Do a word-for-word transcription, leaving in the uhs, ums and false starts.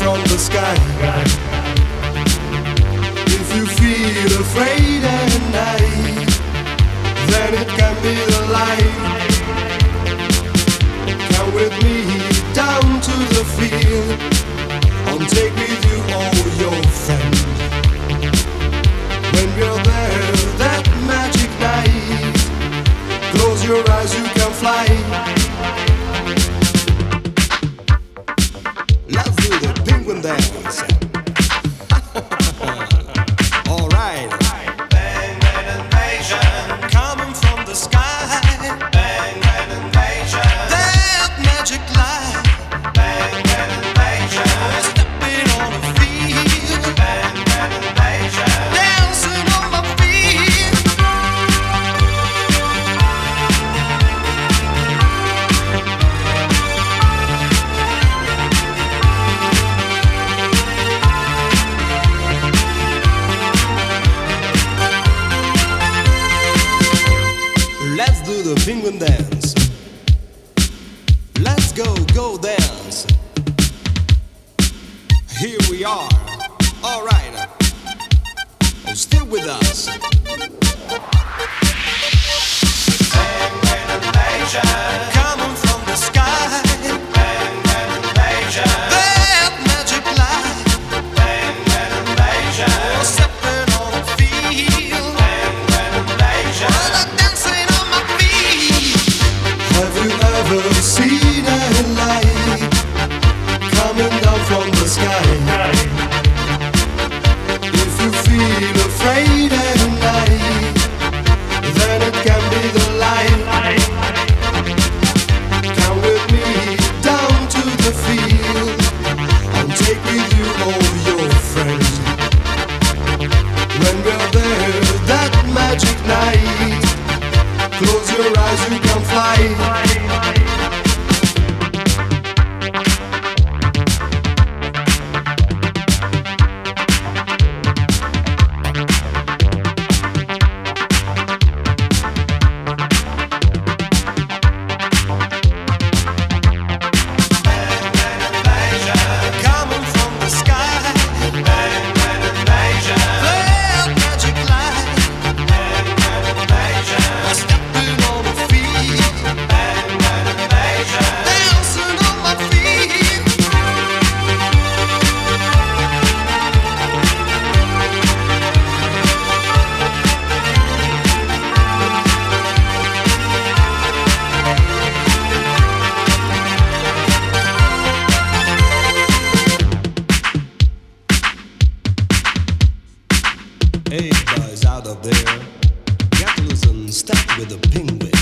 from the sky. If you feel afraid at night, then it can be the light. Come with me down to the field, and take with you all your friends. When we're there that magic night, close your eyes, you can fly. Let's do the penguin dance. All right. Bang, bang, invasion. Coming from the sky. Bang, bang, invasion. That magic light. Bang, bang, invasion. Stepping on the field. Bang, bang, invasion. Dancing on my feet. Let's do the penguin dance. Let's go, go dance. Here we are. All right. Still with us. Bang, bang, invasion. Coming from the sky. Bang, bang, invasion. That magic light. Bang, bang, invasion. Stepping on the field. Bang, bang, invasion. Dancing on my feet. Have you ever seen a light coming down from the sky? If you feel afraid at night, then it can be the light. Come with me down to the field, and take with you all your friends. When we're there that magic night, close your eyes, you can fly. Coming from the sky, Bang, bang, invasion. that magic light. Bang, bang, invasion. Stepping on the feet, Bang, bang, invasion. dancing on my feet. Hey, boys out of there, get loose and step with the penguin.